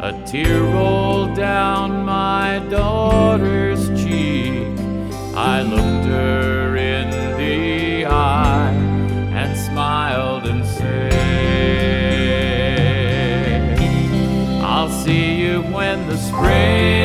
A tear rolled down my daughter's cheek. I looked her in the eye and smiled and said, I'll see you when the spring